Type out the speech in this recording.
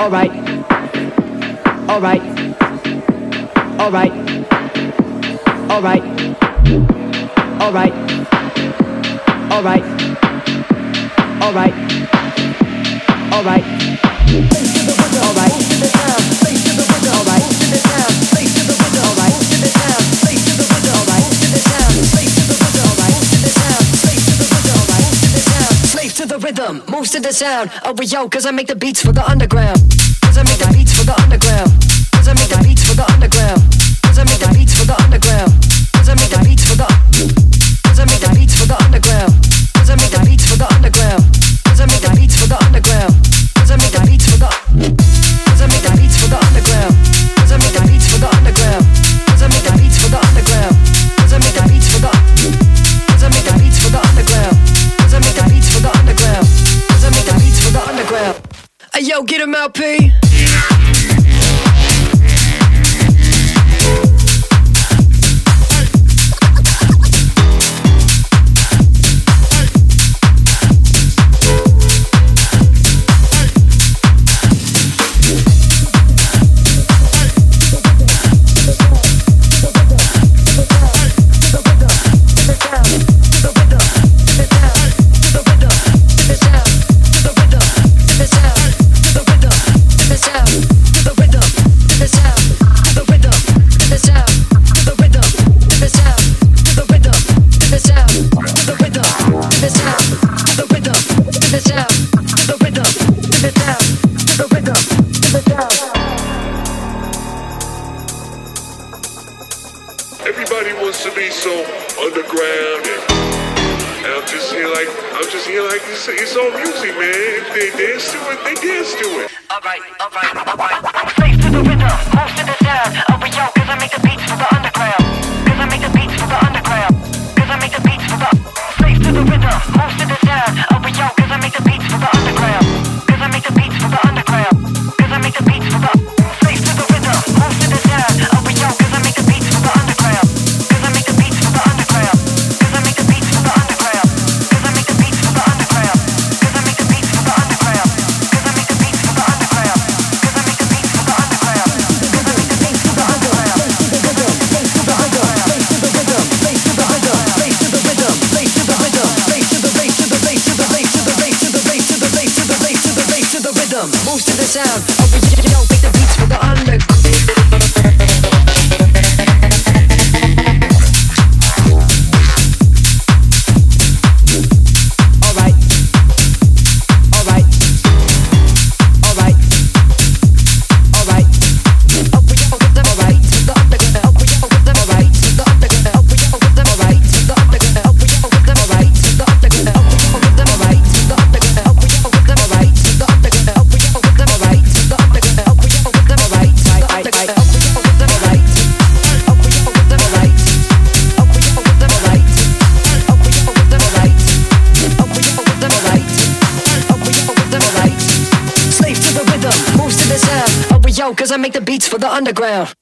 Alright, alright, alright, alright, alright, alright, alright, alright, alright, slave to the rhythm, moves to the sound. Oh, we yo, cause I make the beats for the underground. Cause I make the beats for the underground. Cause I make the beats for the underground. Cause I make the beats for the underground. Cause I make the beats for the. Cause I make the beats for the underground. Cause I make the beats for the underground. Cause I make the beats for the underground. Cause I make the beats for the. Cause I make the beats for the underground. Cause I make the beats for the underground. Cause I make the beats for the underground. Cause I make the beats for the. Cause I make the beats for the underground. Cause I make the beats for the underground. Cause I make the beats for the underground. Hey yo, get him out, P. Everybody wants to be so underground, and I'm just here like it's all music, man. If they dance to it, they dance to it. Alright. Slave to the rhythm, moves to the sound. Oh, we yo, cause I make the beats for the underground. Cause I make the beats for the underground. Cause I make the beats for the. Slave to the rhythm, moves to the sound. Oh, we yo, cause I make the beats for the underground. Cause I make the beats for the underground. Cause I make the beats for the. Slave to the rhythm, moves to the sound. Oh, we yo, cause I make the beats for the underground. Cause I make the beats for the underground. Cause I make the beats for the underground. Cause I make the beats for the underground. Cause I make the beats for the underground. Cause I make the beats for the underground. Cause I make the beats for the underground. Cause I make the beats for the underground. Moves to the sound. Oh, we yo, make the beats for the underground. Cause I make the beats for the underground.